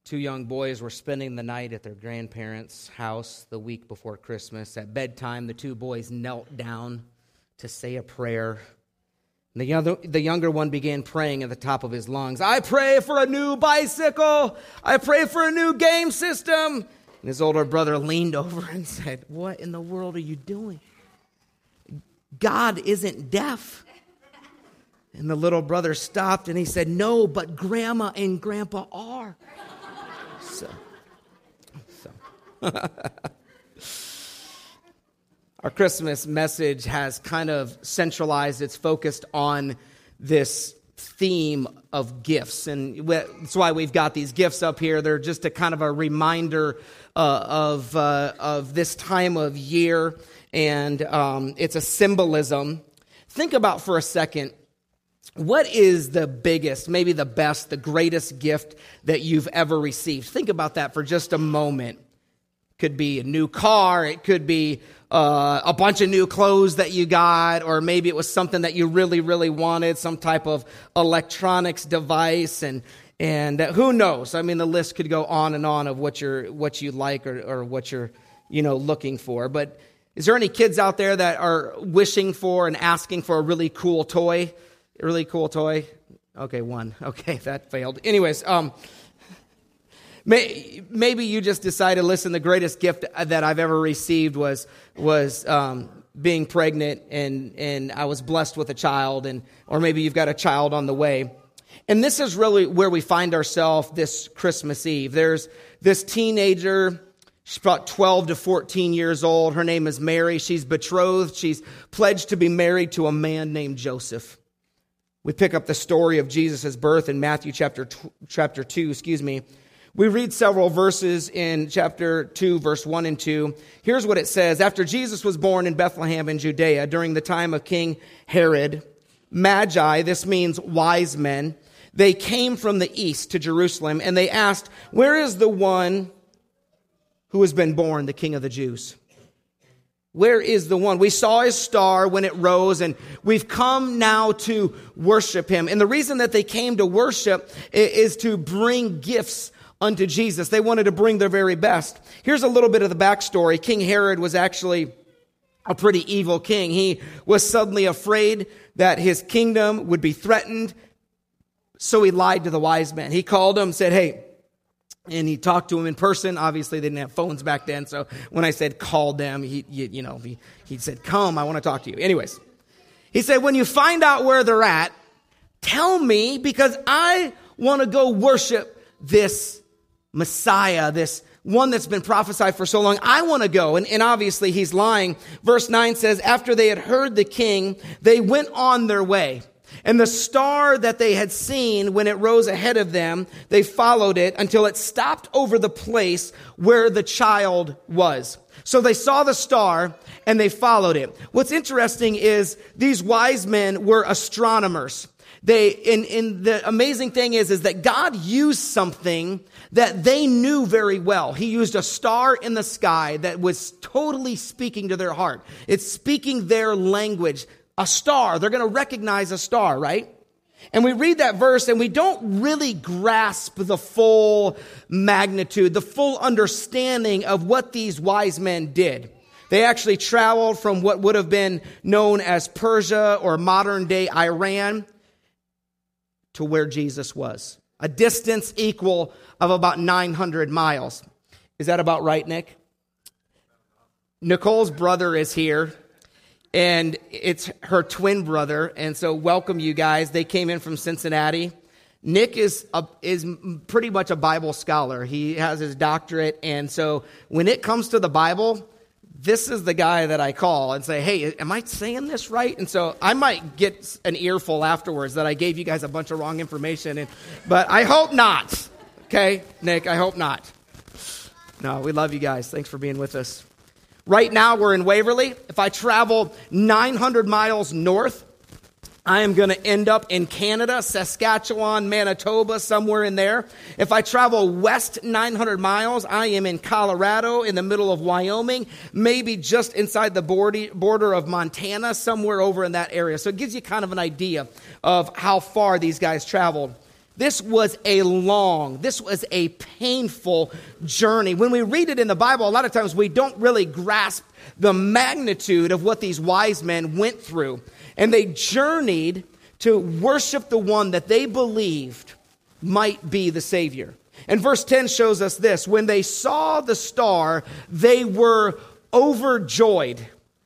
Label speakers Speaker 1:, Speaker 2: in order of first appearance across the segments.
Speaker 1: Two young boys were spending the night at their grandparents' house the week before Christmas. At bedtime, the two boys knelt down to say a prayer. And the younger one began praying at the top of his lungs. I pray for a new bicycle. I pray for a new game system. And his older brother leaned over and said, what in the world are you doing? God isn't deaf. And the little brother stopped and he said, no, but Grandma and Grandpa are. Our Christmas message has kind of centralized, it's focused on this theme of gifts. And that's why we've got these gifts up here. They're just a kind of a reminder of this time of year. And it's a symbolism. Think about for a second, what is the biggest, maybe the best, the greatest gift that you've ever received? Think about that for just a moment. Could be a new car. It could be a bunch of new clothes that you got, or maybe it was something that you really, really wanted, some type of electronics device, and who knows? I mean, the list could go on and on of what you like or what you're looking for. But is there any kids out there that are wishing for and asking for a really cool toy? A really cool toy? Okay, one. Okay, that failed. Anyways, maybe you just decided, listen, the greatest gift that I've ever received was being pregnant, and I was blessed with a child, or maybe you've got a child on the way. And this is really where we find ourselves this Christmas Eve. There's this teenager. She's about 12 to 14 years old. Her name is Mary. She's betrothed. She's pledged to be married to a man named Joseph. We pick up the story of Jesus' birth in Matthew chapter 2. We read several verses in chapter 2, verse 1 and 2. Here's what it says. After Jesus was born in Bethlehem in Judea during the time of King Herod, Magi, this means wise men, they came from the east to Jerusalem, and they asked, where is the one who has been born, the King of the Jews? Where is the one? We saw his star when it rose, and we've come now to worship him. And the reason that they came to worship is to bring gifts unto Jesus. They wanted to bring their very best. Here's a little bit of the backstory. King Herod was actually a pretty evil king. He was suddenly afraid that his kingdom would be threatened, so he lied to the wise men. He called them, said, hey, and he talked to him in person. Obviously, they didn't have phones back then. So when I said called them, he said, come, I want to talk to you. Anyways, he said, when you find out where they're at, tell me, because I want to go worship this Messiah, this one that's been prophesied for so long. I want to go. And obviously he's lying. Verse 9 says, after they had heard the king, they went on their way. And the star that they had seen when it rose ahead of them, they followed it until it stopped over the place where the child was. So they saw the star and they followed it. What's interesting is these wise men were astronomers. The amazing thing is that God used something that they knew very well. He used a star in the sky that was totally speaking to their heart. It's speaking their language. A star. They're going to recognize a star, right? And we read that verse and we don't really grasp the full magnitude, the full understanding of what these wise men did. They actually traveled from what would have been known as Persia or modern day Iran to where Jesus was. A distance equal of about 900 miles. Is that about right, Nick? Nicole's brother is here. And it's her twin brother, and so welcome you guys. They came in from Cincinnati. Nick is pretty much a Bible scholar. He has his doctorate, and so when it comes to the Bible, this is the guy that I call and say, hey, am I saying this right? And so I might get an earful afterwards that I gave you guys a bunch of wrong information, but I hope not. Okay, Nick, I hope not. No, we love you guys. Thanks for being with us. Right now, we're in Waverly. If I travel 900 miles north, I am going to end up in Canada, Saskatchewan, Manitoba, somewhere in there. If I travel west 900 miles, I am in Colorado, in the middle of Wyoming, maybe just inside the border of Montana, somewhere over in that area. So it gives you kind of an idea of how far these guys traveled. This was a painful journey. When we read it in the Bible, a lot of times we don't really grasp the magnitude of what these wise men went through. And they journeyed to worship the one that they believed might be the Savior. And verse 10 shows us this. When they saw the star, they were overjoyed.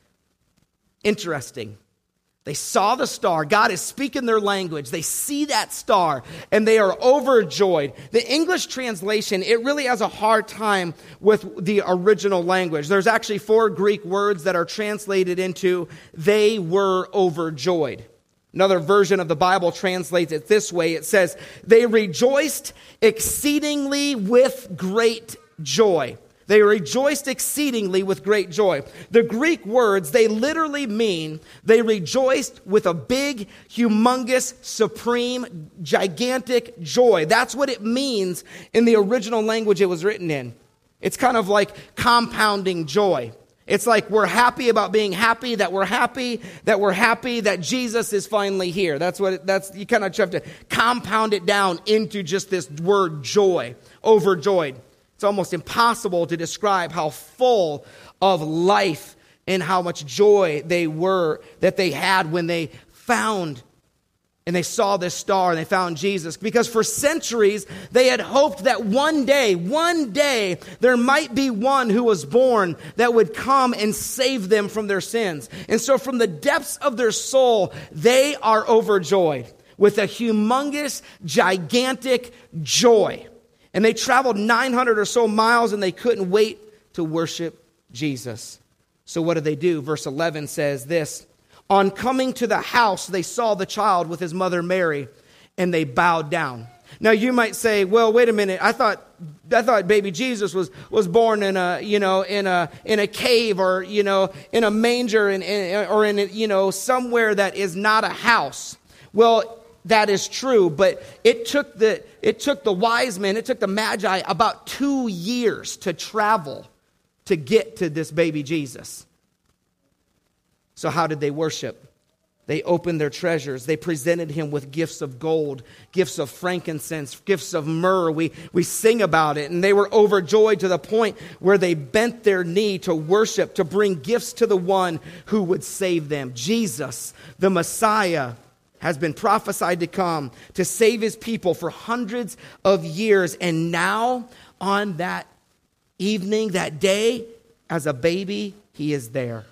Speaker 1: Interesting. They saw the star. God is speaking their language. They see that star, and they are overjoyed. The English translation, it really has a hard time with the original language. There's actually 4 Greek words that are translated into, they were overjoyed. Another version of the Bible translates it this way. It says, they rejoiced exceedingly with great joy. They rejoiced exceedingly with great joy. The Greek words, they literally mean they rejoiced with a big, humongous, supreme, gigantic joy. That's what it means in the original language it was written in. It's kind of like compounding joy. It's like we're happy about being happy, that we're happy that Jesus is finally here. You kind of have to compound it down into just this word joy, overjoyed. It's almost impossible to describe how full of life and how much joy that they had when they found and they saw this star and they found Jesus. Because for centuries, they had hoped that one day, there might be one who was born that would come and save them from their sins. And so from the depths of their soul, they are overjoyed with a humongous, gigantic joy. And they traveled 900 or so miles, and they couldn't wait to worship Jesus. So what did they do? Verse 11 says this, on coming to the house, they saw the child with his mother Mary, and they bowed down. Now you might say, well, wait a minute, I thought baby Jesus was born in a cave, or in a manger, or in somewhere that is not a house. Well, that is true, but it took the wise men, it took the Magi about 2 years to travel to get to this baby Jesus. So how did they worship? They opened their treasures. They presented him with gifts of gold, gifts of frankincense, gifts of myrrh. We sing about it, and they were overjoyed to the point where they bent their knee to worship, to bring gifts to the one who would save them. Jesus, the Messiah, has been prophesied to come to save his people for hundreds of years. And now, on that evening, that day, as a baby, he is there,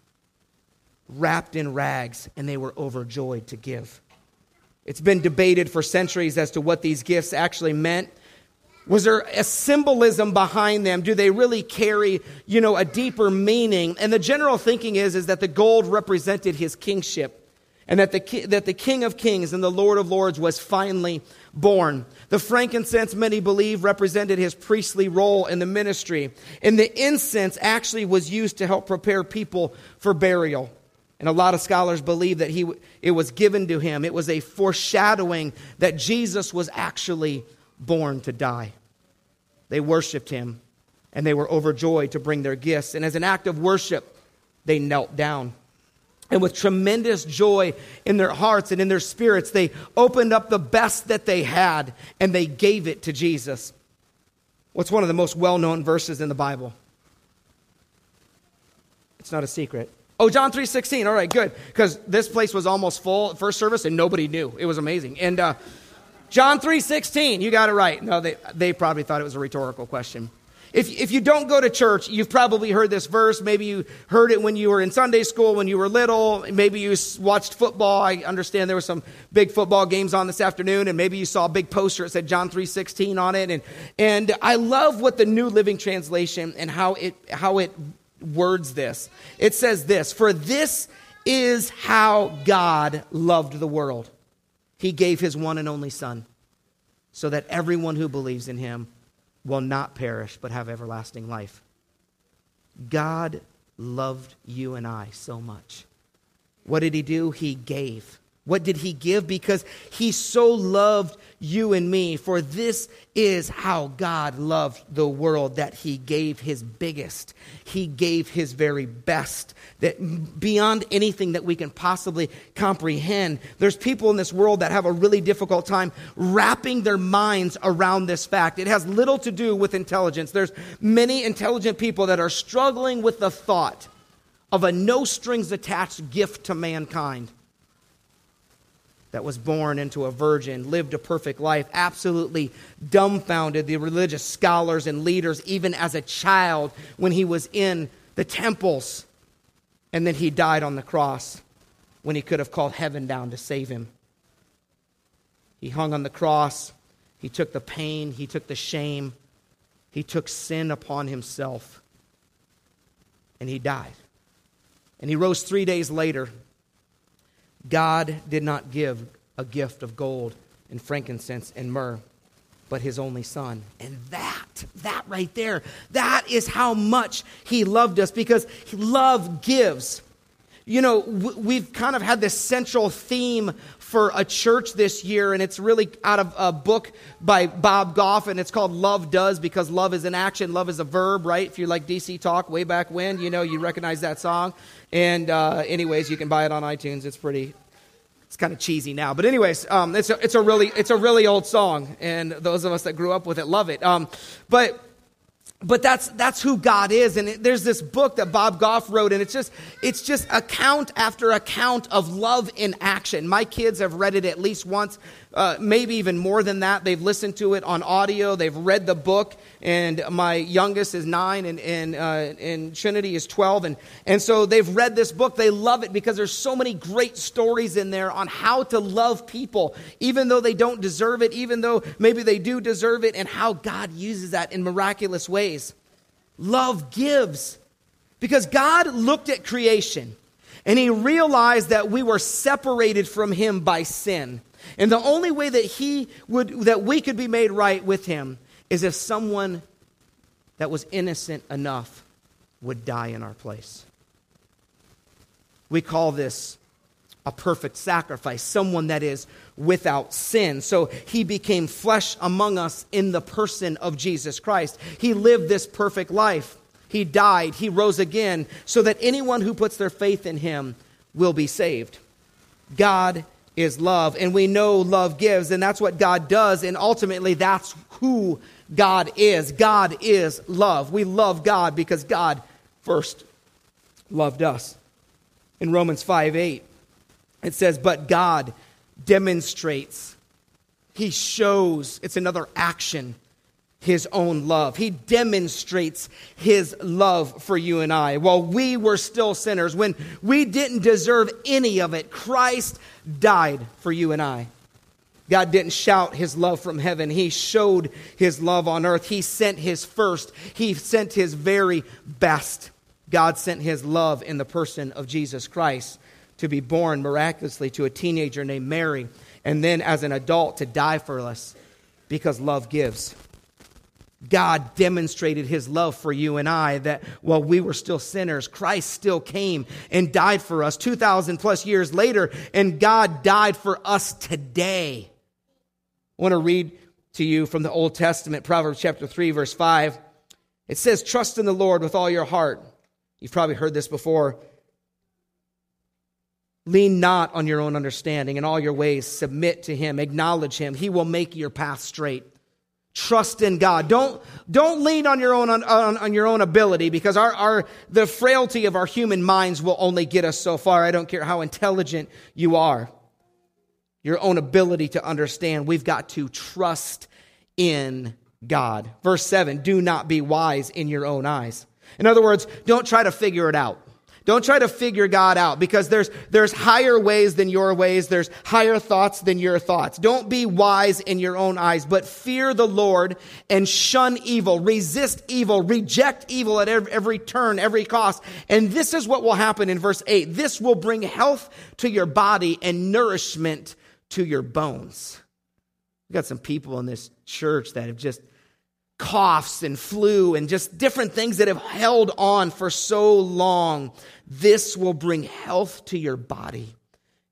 Speaker 1: wrapped in rags, and they were overjoyed to give. It's been debated for centuries as to what these gifts actually meant. Was there a symbolism behind them? Do they really carry, a deeper meaning? And the general thinking is that the gold represented his kingship, and that the King of Kings and the Lord of Lords was finally born. The frankincense, many believe, represented his priestly role in the ministry. And the incense actually was used to help prepare people for burial. And a lot of scholars believe that it was given to him. It was a foreshadowing that Jesus was actually born to die. They worshiped him, and they were overjoyed to bring their gifts. And as an act of worship, they knelt down. And with tremendous joy in their hearts and in their spirits, they opened up the best that they had, and they gave it to Jesus. What's one of the most well-known verses in the Bible? It's not a secret. Oh, John 3:16. All right, good. Because this place was almost full at first service, and nobody knew. It was amazing. And John 3:16, you got it right. No, they probably thought it was a rhetorical question. If you don't go to church, you've probably heard this verse. Maybe you heard it when you were in Sunday school, when you were little. Maybe you watched football. I understand there were some big football games on this afternoon, and maybe you saw a big poster that said John 3:16 on it. And I love what the New Living Translation and how it words this. It says this, for this is how God loved the world. He gave his one and only Son, so that everyone who believes in him will not perish, but have everlasting life. God loved you and I so much. What did he do? He gave. What did he give? Because he so loved you and me. For this is how God loved the world, that he gave his biggest. He gave his very best, that beyond anything that we can possibly comprehend. There's people in this world that have a really difficult time wrapping their minds around this fact. It has little to do with intelligence. There's many intelligent people that are struggling with the thought of a no-strings-attached gift to mankind, that was born into a virgin, lived a perfect life, absolutely dumbfounded the religious scholars and leaders, even as a child when he was in the temples. And then he died on the cross when he could have called heaven down to save him. He hung on the cross. He took the pain. He took the shame. He took sin upon himself. And he died. And he rose 3 days later. God did not give a gift of gold and frankincense and myrrh, but his only son. And that right there, that is how much he loved us, because love gives. You know, we've kind of had this central theme for a church this year, and it's really out of a book by Bob Goff, and it's called Love Does, because love is an action, love is a verb, right? If you like DC Talk way back when, you know, you recognize that song. And anyways, you can buy it on iTunes. It's kind of cheesy now, but anyways, it's a really old song, and those of us that grew up with it love it. But that's who God is, and there's this book that Bob Goff wrote, and it's just account after account of love in action. My kids have read it at least once, maybe even more than that. They've listened to it on audio. They've read the book, and my youngest is 9, and Trinity is 12, and so they've read this book. They love it because there's so many great stories in there on how to love people, even though they don't deserve it, even though maybe they do deserve it, and how God uses that in miraculous ways. Love gives, because God looked at creation and he realized that we were separated from him by sin. And the only way that we could be made right with him is if someone that was innocent enough would die in our place. We call this a perfect sacrifice, someone that is without sin. So he became flesh among us in the person of Jesus Christ. He lived this perfect life. He died. He rose again so that anyone who puts their faith in him will be saved. God is love, and we know love gives, and that's what God does, and ultimately that's who God is. God is love. We love God because God first loved us. In Romans 5:8, it says, but God demonstrates, he shows, it's another action, his own love. He demonstrates his love for you and I. While we were still sinners, when we didn't deserve any of it, Christ died for you and I. God didn't shout his love from heaven. He showed his love on earth. He sent his first. He sent his very best. God sent his love in the person of Jesus Christ to be born miraculously to a teenager named Mary, and then as an adult to die for us, because love gives. God demonstrated his love for you and I, that while we were still sinners, Christ still came and died for us 2,000 plus years later, and God died for us today. I want to read to you from the Old Testament, Proverbs chapter 3, verse 5. It says, trust in the Lord with all your heart. You've probably heard this before. Lean not on your own understanding. In all your ways, submit to him. Acknowledge him. He will make your path straight. Trust in God. Don't lean on your own ability, because the frailty of our human minds will only get us so far. I don't care how intelligent you are. Your own ability to understand. We've got to trust in God. Verse 7, do not be wise in your own eyes. In other words, don't try to figure it out. Don't try to figure God out, because there's higher ways than your ways. There's higher thoughts than your thoughts. Don't be wise in your own eyes, but fear the Lord and shun evil. Resist evil. Reject evil at every turn, every cost. And this is what will happen in verse 8. This will bring health to your body and nourishment to your bones. We've got some people in this church that have just coughs and flu and just different things that have held on for so long. This will bring health to your body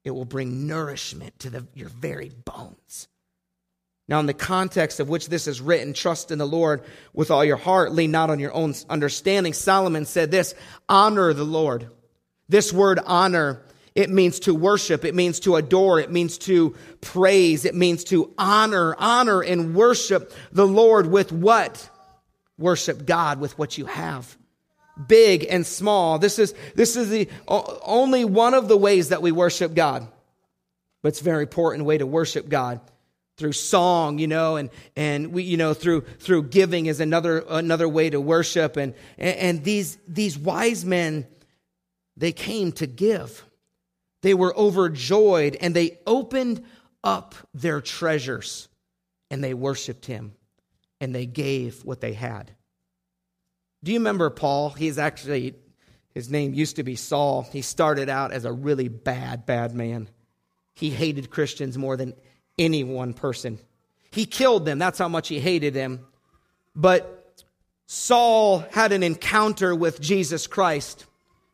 Speaker 1: it will bring nourishment to your very bones. Now, in the context of which this is written, trust in the Lord with all your heart, lean not on your own understanding. Solomon said this, honor the Lord. This word honor, it means to worship, it means to adore, it means to praise, it means to honor and worship the Lord with what? Worship God with what you have. Big and small. This is the only one of the ways that we worship God. But it's a very important way to worship God. Through song, and we, through giving is another way to worship. And these wise men, they came to give. They were overjoyed and they opened up their treasures and they worshiped him and they gave what they had. Do you remember Paul? His name used to be Saul. He started out as a really bad man. He hated Christians more than any one person. He killed them. That's how much he hated them. But Saul had an encounter with Jesus Christ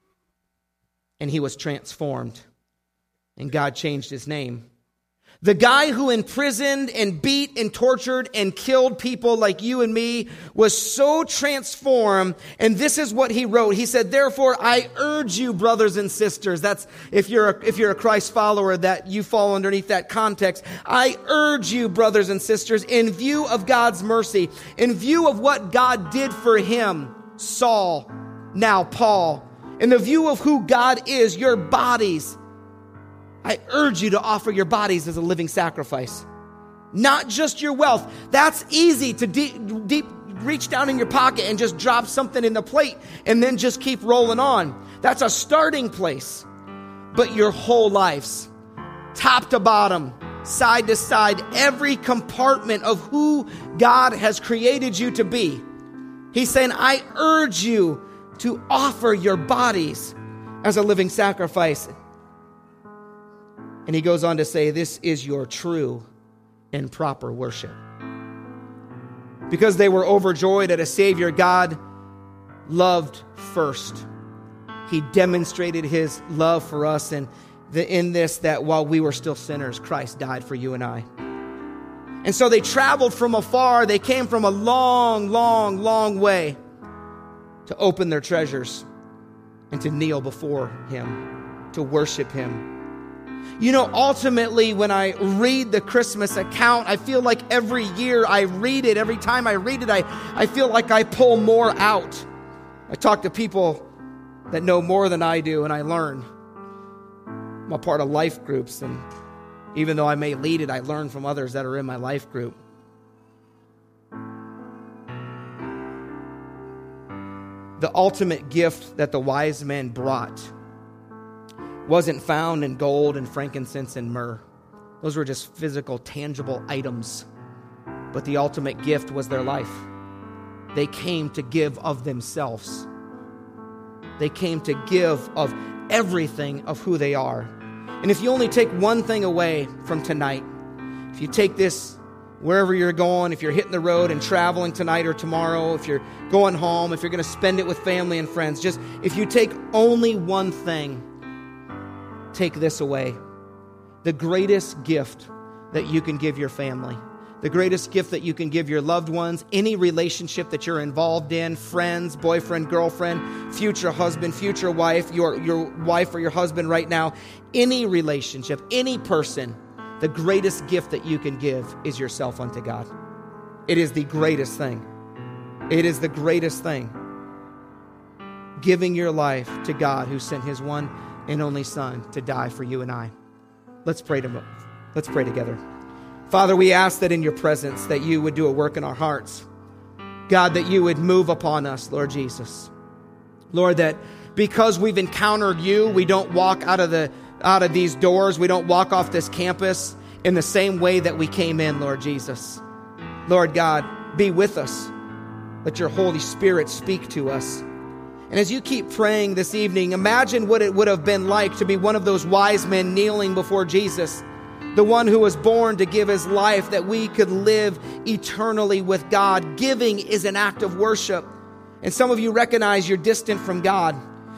Speaker 1: and he was transformed. And God changed his name. The guy who imprisoned and beat and tortured and killed people like you and me was so transformed. And this is what he wrote. He said, therefore, I urge you, brothers and sisters. That's if you're a Christ follower, that you fall underneath that context. I urge you, brothers and sisters, in view of God's mercy, in view of what God did for him, Saul, now Paul, in the view of who God is, your bodies, I urge you to offer your bodies as a living sacrifice. Not just your wealth. That's easy to deep reach down in your pocket and just drop something in the plate and then just keep rolling on. That's a starting place. But your whole lives, top to bottom, side to side, every compartment of who God has created you to be. He's saying, I urge you to offer your bodies as a living sacrifice. And he goes on to say, this is your true and proper worship. Because they were overjoyed at a Savior God loved first. He demonstrated his love for us in this, that while we were still sinners, Christ died for you and I. And so they traveled from afar. They came from a long way to open their treasures and to kneel before him, to worship him. Ultimately, when I read the Christmas account, I feel like every year I read it, every time I read it, I feel like I pull more out. I talk to people that know more than I do, and I learn. I'm a part of life groups, and even though I may lead it, I learn from others that are in my life group. The ultimate gift that the wise men brought wasn't found in gold and frankincense and myrrh. Those were just physical, tangible items. But the ultimate gift was their life. They came to give of themselves. They came to give of everything of who they are. And if you only take one thing away from tonight, if you take this wherever you're going, if you're hitting the road and traveling tonight or tomorrow, if you're going home, if you're going to spend it with family and friends, just if you take only one thing, take this away. The greatest gift that you can give your family, the greatest gift that you can give your loved ones, any relationship that you're involved in, friends, boyfriend, girlfriend, future husband, future wife, your wife or your husband right now, any relationship, any person, the greatest gift that you can give is yourself unto God. It is the greatest thing. It is the greatest thing. Giving your life to God who sent his one and only Son to die for you and I. Let's pray together. Father, we ask that in your presence that you would do a work in our hearts. God, that you would move upon us, Lord Jesus. Lord, that because we've encountered you, we don't walk out of these doors. We don't walk off this campus in the same way that we came in, Lord Jesus. Lord God, be with us. Let your Holy Spirit speak to us. And as you keep praying this evening, imagine what it would have been like to be one of those wise men kneeling before Jesus, the one who was born to give his life that we could live eternally with God. Giving is an act of worship. And some of you recognize you're distant from God.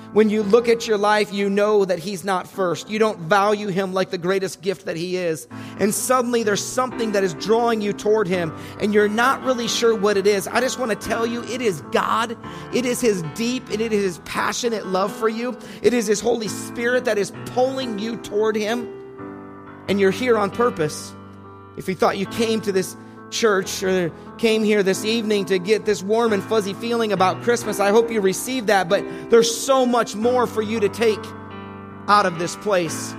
Speaker 1: When you look at your life, you know that he's not first. You don't value him like the greatest gift that he is. And suddenly there's something that is drawing you toward him, and you're not really sure what it is. I just want to tell you, it is God. It is his deep and it is his passionate love for you. It is his Holy Spirit that is pulling you toward him. And you're here on purpose. If you thought you came to this church or came here this evening to get this warm and fuzzy feeling about Christmas, I hope you received that, but there's so much more for you to take out of this place.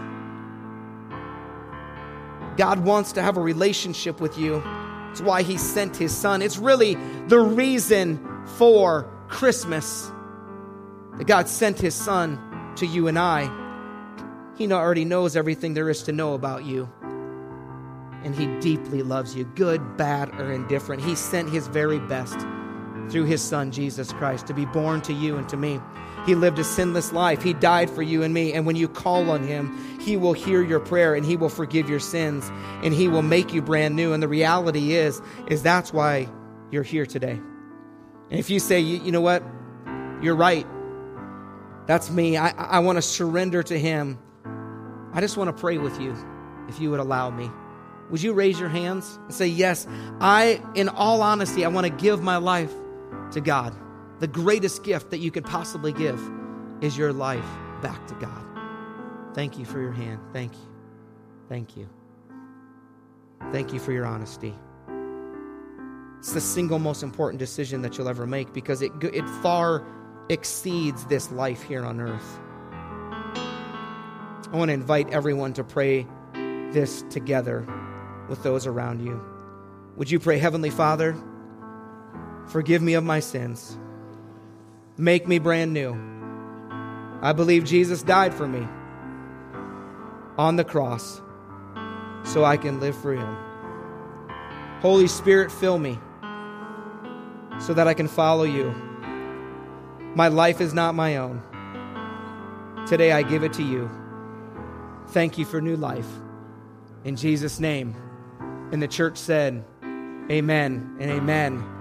Speaker 1: God wants to have a relationship with you. It's why he sent his son. It's really the reason for Christmas, that God sent his son to you and I. He already knows everything there is to know about you. And he deeply loves you, good, bad, or indifferent. He sent his very best through his son, Jesus Christ, to be born to you and to me. He lived a sinless life. He died for you and me. And when you call on him, he will hear your prayer and he will forgive your sins and he will make you brand new. And the reality is that's why you're here today. And if you say, you know what, you're right. That's me. I want to surrender to him. I just want to pray with you, if you would allow me. Would you raise your hands and say, yes, in all honesty, I want to give my life to God. The greatest gift that you could possibly give is your life back to God. Thank you for your hand. Thank you. Thank you. Thank you for your honesty. It's the single most important decision that you'll ever make because it far exceeds this life here on earth. I want to invite everyone to pray this together with those around you. Would you pray, Heavenly Father, forgive me of my sins. Make me brand new. I believe Jesus died for me on the cross so I can live for him. Holy Spirit, fill me so that I can follow you. My life is not my own. Today I give it to you. Thank you for new life. In Jesus' name. And the church said, amen and amen.